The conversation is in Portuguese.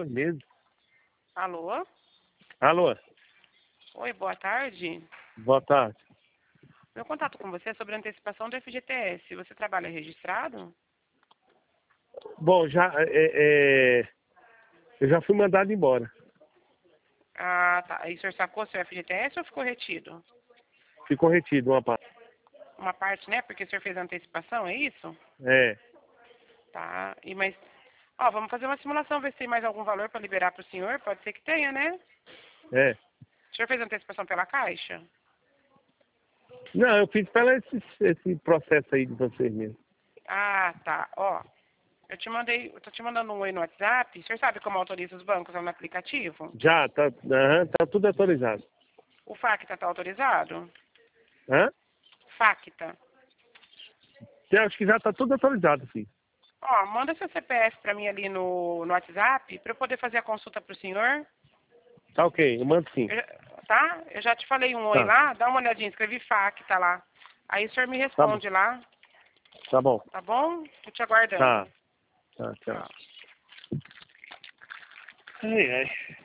2 meses. Alô? Alô, Oi, boa tarde. boa tarde. Meu contato com você é sobre a antecipação do FGTS. Você trabalha registrado? Bom, eu já fui mandado embora. Ah, tá. E o senhor sacou seu FGTS ou ficou retido? Ficou retido uma parte. Uma parte, né? Porque o senhor fez a antecipação, é isso? É, Tá. Mas, ó, vamos fazer uma simulação, ver se tem mais algum valor para liberar para o senhor. Pode ser que tenha, né? é. O senhor fez a antecipação pela Caixa? Não, eu fiz pelo esse processo aí de vocês mesmo. Ah, tá. Ó, eu tô te mandando um oi no WhatsApp. O senhor sabe como autoriza os bancos lá no aplicativo? Já, tá tudo autorizado. O FACTA tá autorizado? Hã? FACTA. Eu acho que já tá tudo autorizado, filho. Ó, manda seu CPF para mim ali no WhatsApp para eu poder fazer a consulta pro senhor. Tá ok, eu mando sim. Tá? Eu já te falei um oi Tá, lá, dá uma olhadinha, escrevi FACTA lá. Aí o senhor me tá bom. responde lá, Tá bom. tá bom? Tô te aguardando. Tá, tchau. Tchau. Ai, ai.